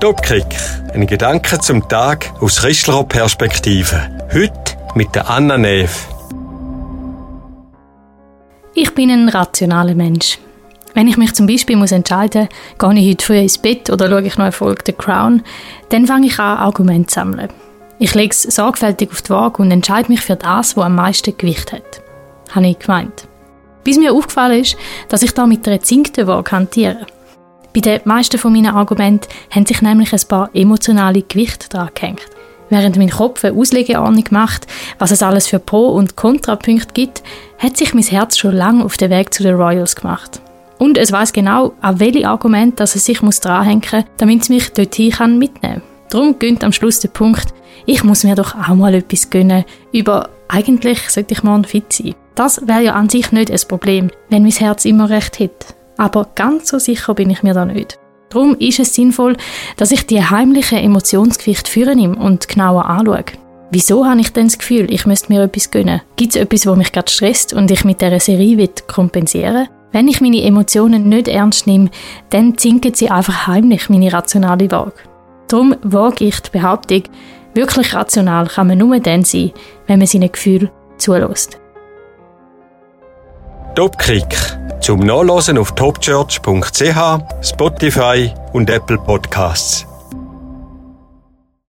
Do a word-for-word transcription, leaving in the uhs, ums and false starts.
Topkick, ein Gedanke zum Tag aus christlicher Perspektive. Heute mit der Anna Neef. Ich bin ein rationaler Mensch. Wenn ich mich zum Beispiel muss entscheiden muss, gehe ich heute früh ins Bett oder schaue ich noch eine Folge The Crown, dann fange ich an, Argumente zu sammeln. Ich lege es sorgfältig auf die Waage und entscheide mich für das, was am meisten Gewicht hat. Habe ich gemeint. Bis mir aufgefallen ist, dass ich da mit einer zinkten Waage hantiere. Bei den meisten von meinen Argumenten haben sich nämlich ein paar emotionale Gewichte dran gehängt. Während mein Kopf eine Auslegeordnung macht, was es alles für Pro- und Kontrapunkte gibt, hat sich mein Herz schon lange auf den Weg zu den Royals gemacht. Und es weiss genau, an welche Argumente dass es sich dranhängen muss, damit es mich dorthin mitnehmen kann. Darum gönnt am Schluss der Punkt, ich muss mir doch auch mal etwas gönnen, über eigentlich sollte ich morgen fit sein. Das wäre ja an sich nicht ein Problem, wenn mein Herz immer recht hätte. Aber ganz so sicher bin ich mir da nicht. Darum ist es sinnvoll, dass ich die heimlichen Emotionsgewichte vornehme und genauer anschaue. Wieso habe ich denn das Gefühl, ich müsste mir etwas gönnen? Gibt es etwas, das mich gerade stresst und ich mit dieser Serie kompensieren will? Wenn ich meine Emotionen nicht ernst nehme, dann zinken sie einfach heimlich meine rationale Waage. Darum wage ich die Behauptung, wirklich rational kann man nur dann sein, wenn man seinen Gefühlen zulässt. Topkick. Zum Nachlesen auf topchurch punkt c h, Spotify und Apple Podcasts.